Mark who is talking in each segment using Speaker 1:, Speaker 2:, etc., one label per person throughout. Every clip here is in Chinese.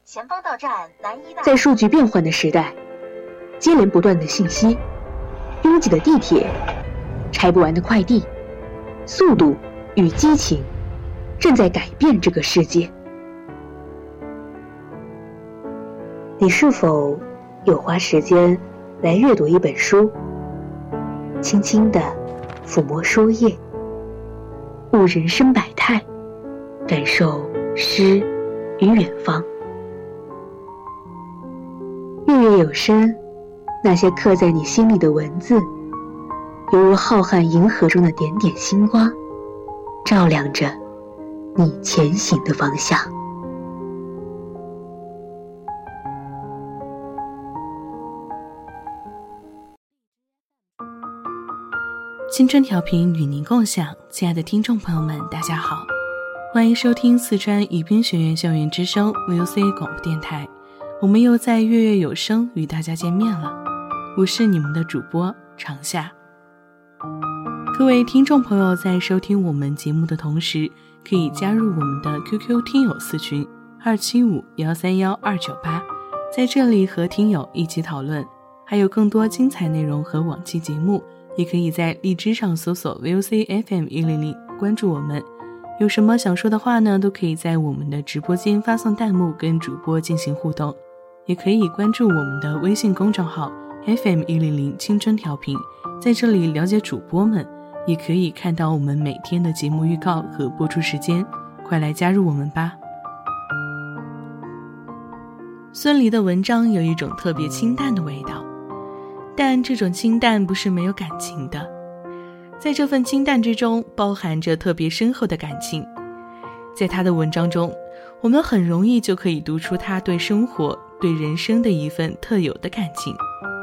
Speaker 1: 前方到站南一大。
Speaker 2: 在数据变换的时代，接连不断的信息，拥挤的地铁，拆不完的快递，速度与激情正在改变这个世界。你是否有花时间来阅读一本书，轻轻地抚摸书页，悟人生百态，感受诗与远方。月月有声，那些刻在你心里的文字，犹如浩瀚银河中的点点星光，照亮着你前行的方向。
Speaker 3: 青春调频与您共享，亲爱的听众朋友们，大家好，欢迎收听四川宜宾学院校园之声 VOC 广播电台，我们又在月月有声与大家见面了，我是你们的主播长夏。各位听众朋友在收听我们节目的同时，可以加入我们的 QQ 听友私群275-131-298，在这里和听友一起讨论，还有更多精彩内容和往期节目，也可以在荔枝上搜索 VOC FM100， 关注我们。有什么想说的话呢，都可以在我们的直播间发送弹幕跟主播进行互动，也可以关注我们的微信公众号 FM100 青春调频，在这里了解主播们，也可以看到我们每天的节目预告和播出时间，快来加入我们吧。孙犁的文章有一种特别清淡的味道，但这种清淡不是没有感情的，在这份清淡之中包含着特别深厚的感情。在他的文章中，我们很容易就可以读出他对生活、对人生的一份特有的感情。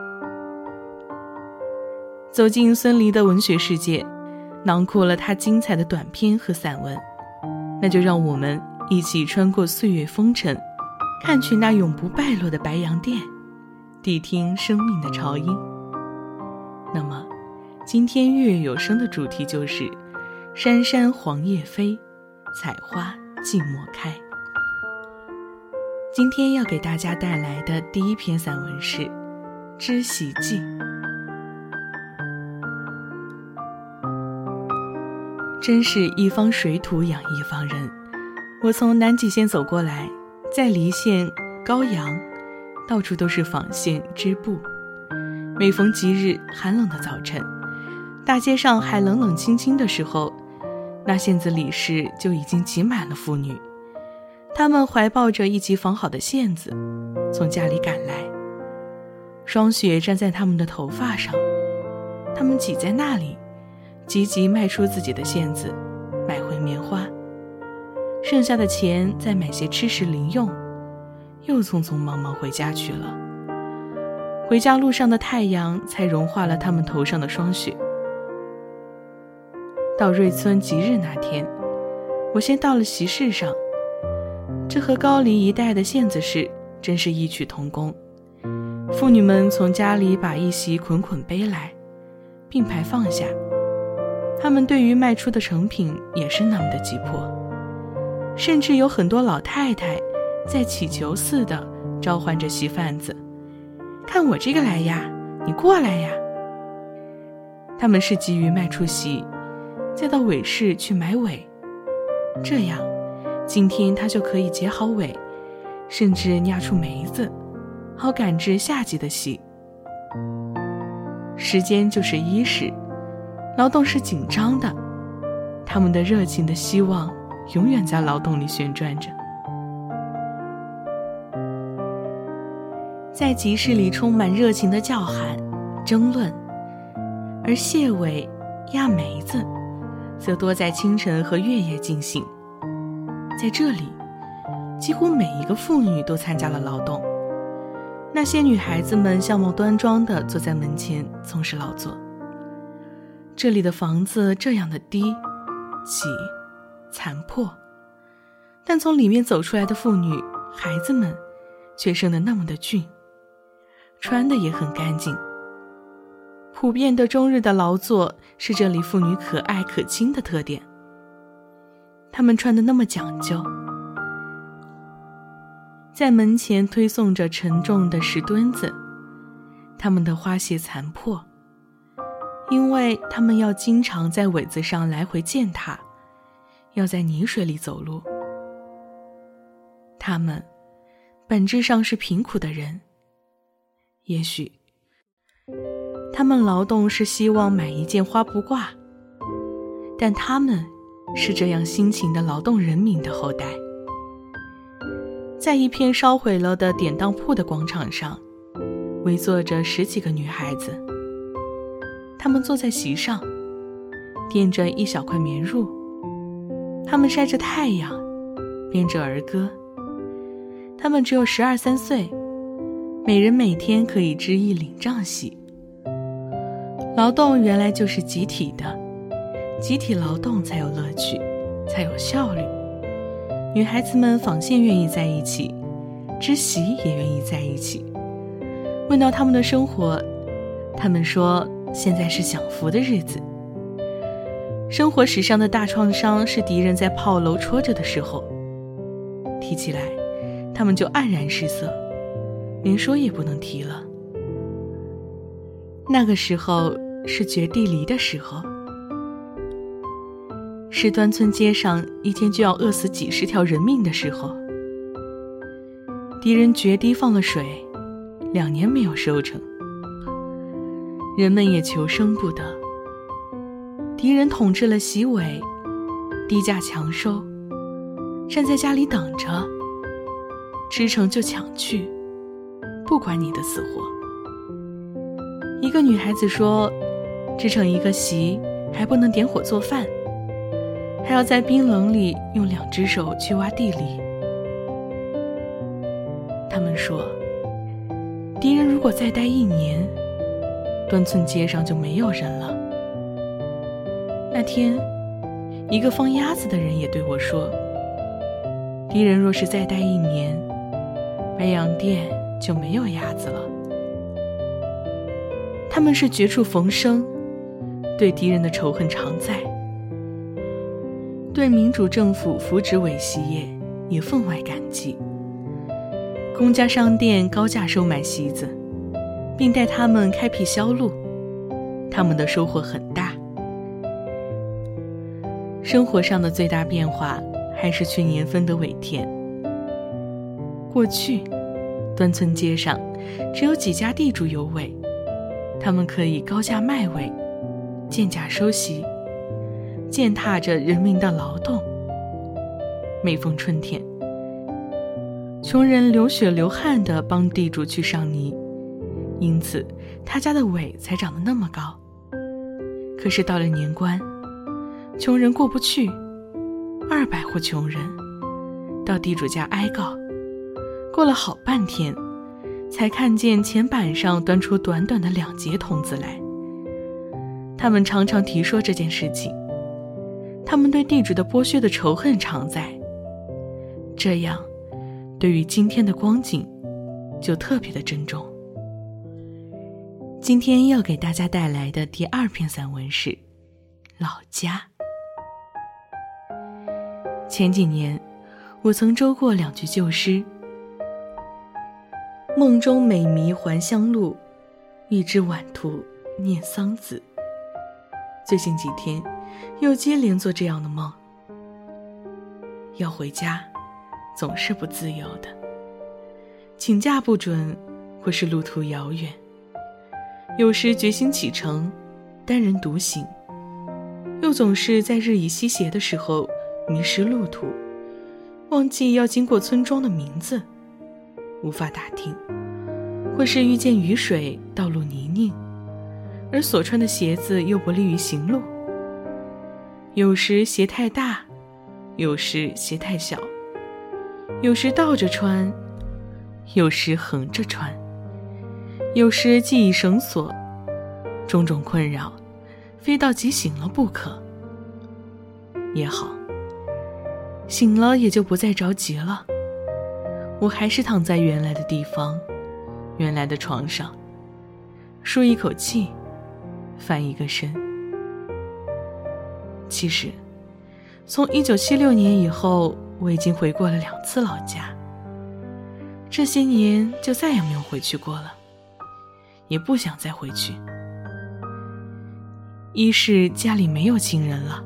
Speaker 3: 走进孙犁的文学世界，囊括了他精彩的短篇和散文，那就让我们一起穿过岁月风尘，看去那永不败落的白洋淀，谛听生命的潮音。那么今天月月有声的主题就是山山黄叶飞，采花寂寞开。今天要给大家带来的第一篇散文是《知席记》。真是一方水土养一方人，我从南极线走过来，在黎县、高阳，到处都是纺线织布。每逢吉日寒冷的早晨，大街上还冷冷清清的时候，那县子里市就已经挤满了妇女，她们怀抱着一起纺好的线子从家里赶来，霜雪粘在她们的头发上，她们挤在那里，急急卖出自己的线子，买回棉花，剩下的钱再买些吃食零用，又匆匆忙忙回家去了。回家路上的太阳才融化了他们头上的霜雪。到瑞村吉日那天，我先到了席市上，这和高黎一带的线子事真是异曲同工。妇女们从家里把一席捆捆背来，并排放下，她们对于卖出的成品也是那么的急迫，甚至有很多老太太在祈求似的召唤着席贩子，看我这个来呀，你过来呀。他们是急于卖出席，再到尾市去买尾，这样今天他就可以结好尾，甚至压出梅子，好赶至下集的席。时间就是伊始，劳动是紧张的，他们的热情的希望永远在劳动里旋转着。在集市里充满热情的叫喊、争论，而蟹尾、压梅子则多在清晨和月夜进行。在这里，几乎每一个妇女都参加了劳动，那些女孩子们相貌端庄地坐在门前从事劳作。这里的房子这样的低、挤、残破，但从里面走出来的妇女、孩子们却生得那么的俊，穿的也很干净。普遍的终日的劳作是这里妇女可爱可亲的特点，她们穿得那么讲究。 在门前推送着沉重的石墩子，他们的花鞋残破，因为他们要经常在苇子上来回践踏，要在泥水里走路。他们本质上是贫苦的人，也许他们劳动是希望买一件花布褂，但他们是这样辛勤的劳动人民的后代。在一片烧毁了的典当铺的广场上，围坐着10几个女孩子，她们坐在席上，垫着一小块棉褥，她们晒着太阳，编着儿歌。她们只有12、13岁，每人每天可以织1领帐席。劳动原来就是集体的，集体劳动才有乐趣，才有效率。女孩子们纺线愿意在一起，织席也愿意在一起。问到他们的生活，他们说现在是享福的日子。生活史上的大创伤是敌人在炮楼戳着的时候，提起来他们就黯然失色，连说也不能提了。那个时候是掘地犁的时候，是端村街上一天就要饿死几10条人命的时候。敌人决堤放了水，2年没有收成，人们也求生不得。敌人统治了席尾，低价强收，站在家里等着，织成就抢去，不管你的死活。一个女孩子说，织成一个席还不能点火做饭，还要在冰冷里用2只手去挖地犁。他们说，敌人如果再待1年，端村街上就没有人了。那天，一个放鸭子的人也对我说，敌人若是再待1年，白洋淀就没有鸭子了。他们是绝处逢生，对敌人的仇恨常在，对民主政府扶植伪席业也分外感激。公家商店高价收买席子，并带他们开辟销路，他们的收获很大。生活上的最大变化还是去年分得苇田。过去端村街上只有几家地主有苇，他们可以高价卖苇，贱价收席，践踏着人民的劳动。每逢春天，穷人流血流汗地帮地主去上泥，因此他家的苇才长得那么高。可是到了年关，穷人过不去，200户穷人到地主家哀告，过了好半天，才看见前板上端出短短的2节筒子来。他们常常提说这件事情，他们对地主的剥削的仇恨常在，这样对于今天的光景就特别的珍重。今天要给大家带来的第2篇散文是《老家》。前几年我曾周过2句旧诗，梦中美迷还乡路，一枝晚图念桑梓。最近几天又接连做这样的梦，要回家总是不自由的，请假不准，或是路途遥远。有时决心启程，单人独行，又总是在日益西斜的时候迷失路途，忘记要经过村庄的名字，无法打听，或是遇见雨水，道路泥泞，而所穿的鞋子又不利于行路。有时鞋太大，有时鞋太小，有时倒着穿，有时横着穿，有时系以绳索，种种困扰，非到急醒了不可。也好，醒了也就不再着急了，我还是躺在原来的地方，原来的床上，舒一口气，翻一个身。其实从1976年以后，我已经回过了2次老家。 这些年就再也没有回去过了，也不想再回去。一是家里没有亲人了，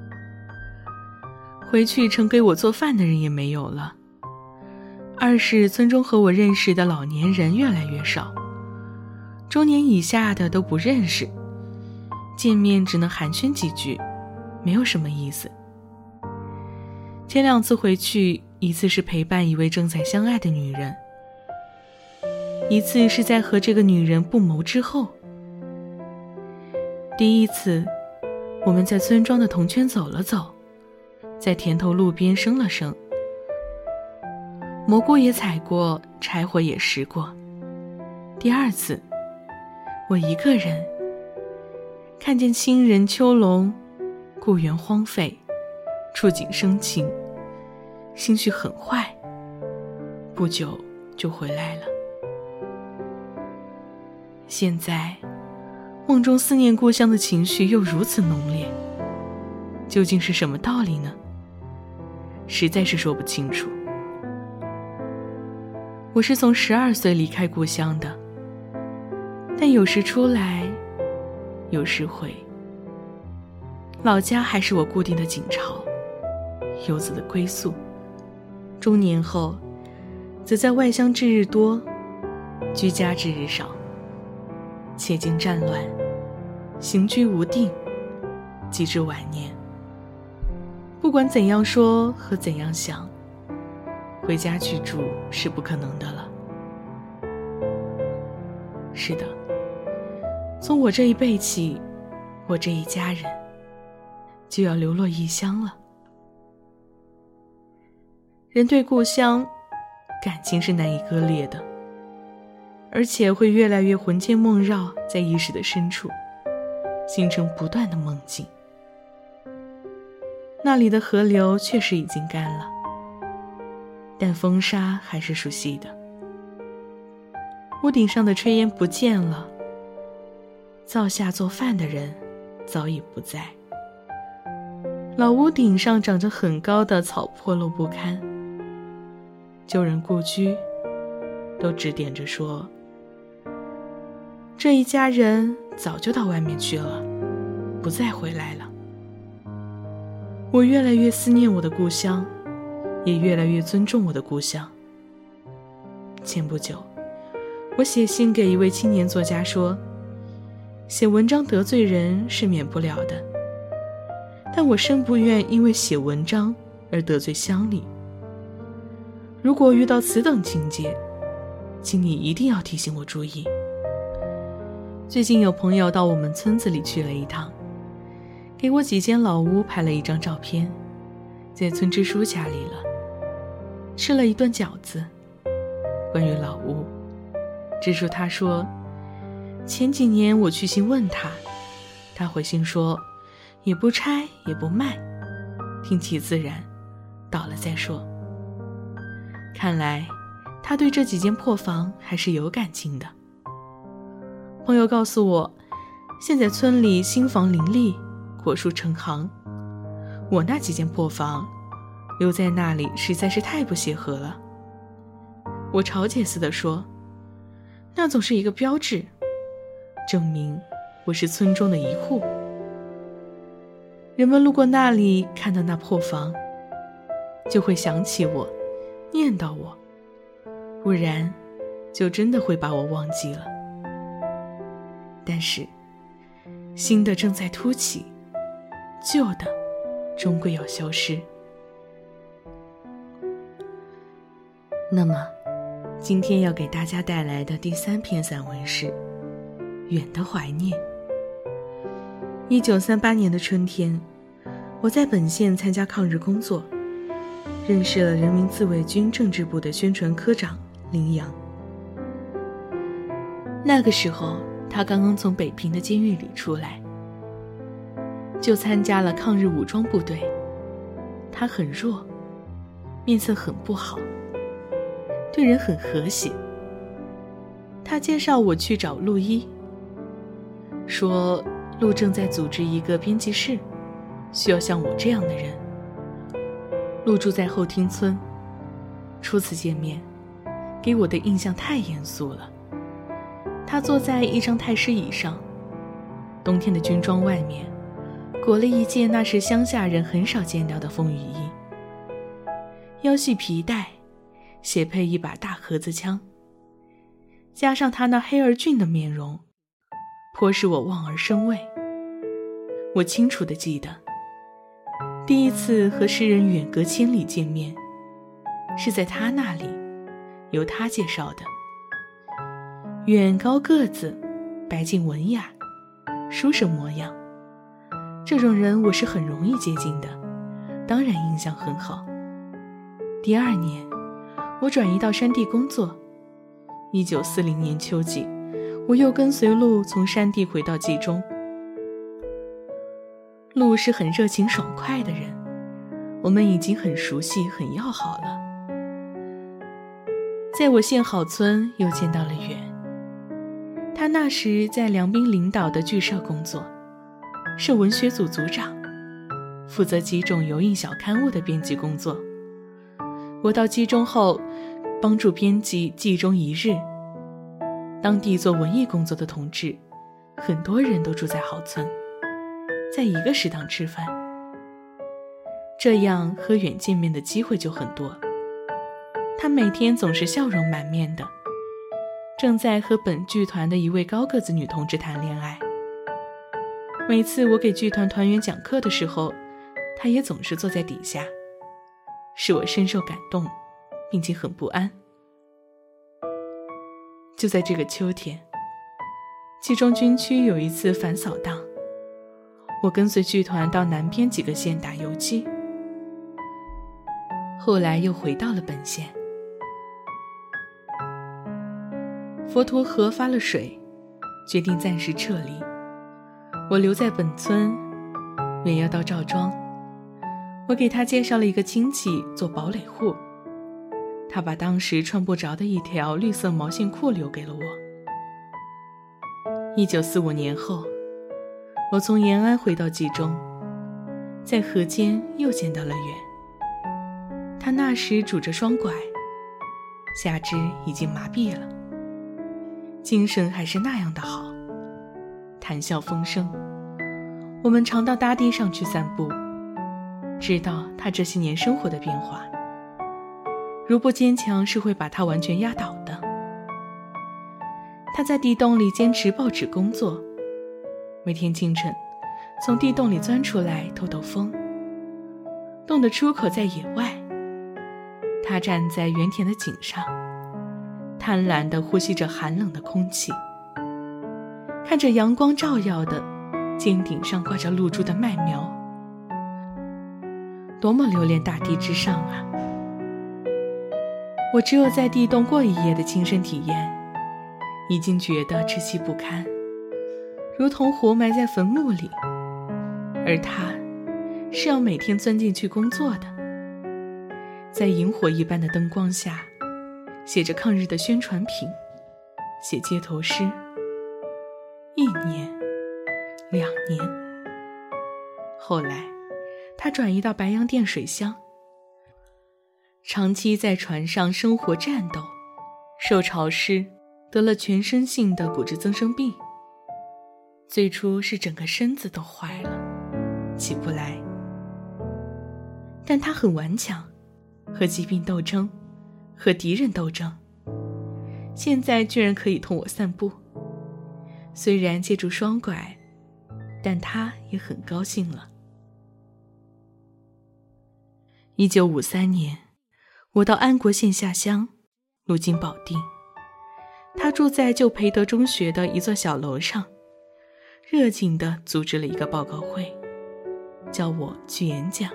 Speaker 3: 回去盛给我做饭的人也没有了；二是村中和我认识的老年人越来越少，中年以下的都不认识，见面只能寒暄几句，没有什么意思。前2次回去，一次是陪伴一位正在相爱的女人，一次是在和这个女人不谋之后。第一次，我们在村庄的铜圈走了走，在田头路边生了生，蘑菇也采过，柴火也拾过。第2次，我一个人看见亲人秋笼，故园荒废，触景生情，心绪很坏，不久就回来了。现在梦中思念故乡的情绪又如此浓烈，究竟是什么道理呢？实在是说不清楚。我是从12岁离开故乡的，但有时出来，有时回。老家还是我固定的景巢，游子的归宿。中年后，则在外乡之日多，居家之日少。且经战乱，行居无定，及至晚年。不管怎样说和怎样想，回家居住是不可能的了。是的，从我这一辈起，我这一家人就要流落异乡了。人对故乡感情是难以割裂的，而且会越来越魂牵梦绕在意识的深处，形成不断的梦境。那里的河流确实已经干了，但风沙还是熟悉的。屋顶上的炊烟不见了，灶下做饭的人早已不在。老屋顶上长着很高的草破落不堪，旧人故居都指点着说，这一家人早就到外面去了，不再回来了。我越来越思念我的故乡，也越来越尊重我的故乡。前不久，我写信给一位青年作家说，写文章得罪人是免不了的，但我深不愿因为写文章而得罪乡里。如果遇到此等情节，请你一定要提醒我注意。最近有朋友到我们村子里去了一趟，给我几间老屋拍了一张照片，在村支书家里了，吃了一顿饺子。关于老屋，支书他说，前几年我去信问他，他回信说也不拆也不卖，听其自然，倒了再说。看来他对这几间破房还是有感情的。朋友告诉我，现在村里新房林立，果树成行，我那几间破房留在那里实在是太不协和了。我嘲解似的说，那总是一个标志，证明我是村中的一户。人们路过那里看到那破房，就会想起我，念叨我，不然就真的会把我忘记了。但是新的正在凸起，旧的终归要消失。那么今天要给大家带来的第3篇散文是《远的怀念》。1938年的春天，我在本县参加抗日工作，认识了人民自卫军政治部的宣传科长林阳。那个时候他刚刚从北平的监狱里出来，就参加了抗日武装部队。他很弱，面色很不好，对人很和谐。他介绍我去找陆一，说陆正在组织一个编辑室，需要像我这样的人。陆住在后厅村，初次见面， 给我的印象太严肃了。他坐在一张太师椅上，冬天的军装外面裹了一件那时乡下人很少见到的风雨衣，腰系皮带，斜配一把大盒子枪，加上他那黑而俊的面容，颇使我望而生畏。我清楚地记得，第一次和诗人远隔千里见面，是在他那里，由他介绍的。远高个子，白净文雅，书生模样，这种人我是很容易接近的，当然印象很好。第2年，我转移到山地工作。1940年秋季，我又跟随陆从山地回到冀中。陆是很热情爽快的人，我们已经很熟悉很要好了。在我县好村又见到了远，他那时在梁斌领导的剧社工作，是文学组组长，负责几种油印小刊物的编辑工作。我到冀中后，帮助编辑《冀中一日》。当地做文艺工作的同志，很多人都住在好村，在一个食堂吃饭，这样和远见面的机会就很多。他每天总是笑容满面的，正在和本剧团的一位高个子女同志谈恋爱。每次我给剧团团员讲课的时候，他也总是坐在底下，使我深受感动，并且很不安。就在这个秋天，冀中军区有一次反扫荡，我跟随剧团到南边几个县打游击，后来又回到了本县。佛陀河发了水，决定暂时撤离，我留在本村，远要到赵庄。我给他介绍了一个亲戚做堡垒户，他把当时穿不着的一条绿色毛线裤留给了我。1945年后，我从延安回到冀中，在河间又见到了远。他那时拄着双拐，下肢已经麻痹了，精神还是那样的好，谈笑风生。我们常到大地上去散步，知道他这些年生活的变化。如不坚强，是会把他完全压倒的。他在地洞里坚持报纸工作，每天清晨从地洞里钻出来透透风。洞的出口在野外，他站在原田的井上，贪婪地呼吸着寒冷的空气，看着阳光照耀的尖顶上挂着露珠的麦苗，多么留恋大地之上啊！我只有在地洞过一夜的亲身体验，已经觉得窒息不堪，如同活埋在坟墓里。而他是要每天钻进去工作的，在萤火一般的灯光下，写着抗日的宣传品，写街头诗。1年2年，后来他转移到白洋淀水乡，长期在船上生活战斗，受潮湿，得了全身性的骨质增生病。最初是整个身子都坏了，起不来。但他很顽强，和疾病斗争，和敌人斗争。现在居然可以同我散步，虽然借助双拐，但他也很高兴了。1953年，我到安国县下乡，路经保定。他住在旧培德中学的一座小楼上，热情地组织了一个报告会，叫我去演讲。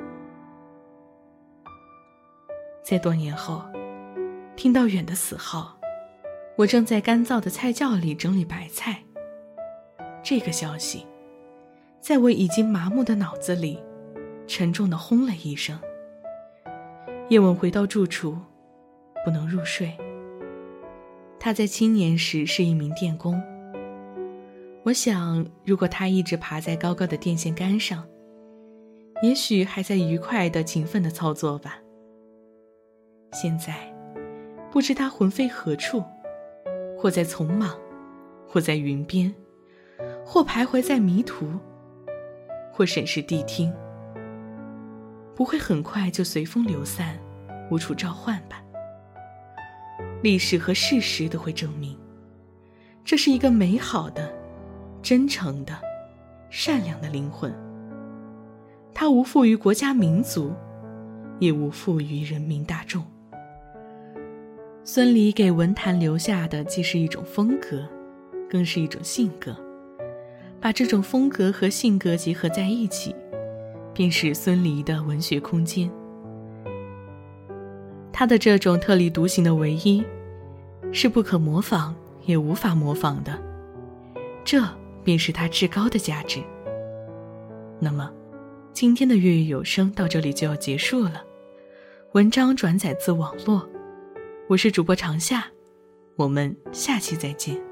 Speaker 3: 在多年后，听到远的死号，我正在干燥的菜窖里整理白菜。这个消息，在我已经麻木的脑子里，沉重地轰了一声。叶问回到住处，不能入睡。他在青年时是一名电工。我想，如果他一直爬在高高的电线杆上，也许还在愉快地、勤奋地操作吧。现在， 不知他魂飞何处，或在丛莽，或在云边，或徘徊在迷途，或审视谛听，不会很快就随风流散，无处召唤吧。历史和事实都会证明，这是一个美好的、真诚的、善良的灵魂。它无负于国家民族，也无负于人民大众。孙犁给文坛留下的既是一种风格，更是一种性格。把这种风格和性格结合在一起，便是孙犁的文学空间。他的这种特立独行的唯一，是不可模仿也无法模仿的，这便是他至高的价值。那么今天的粤语有声到这里就要结束了，文章转载自网络，我是主播长夏，我们下期再见。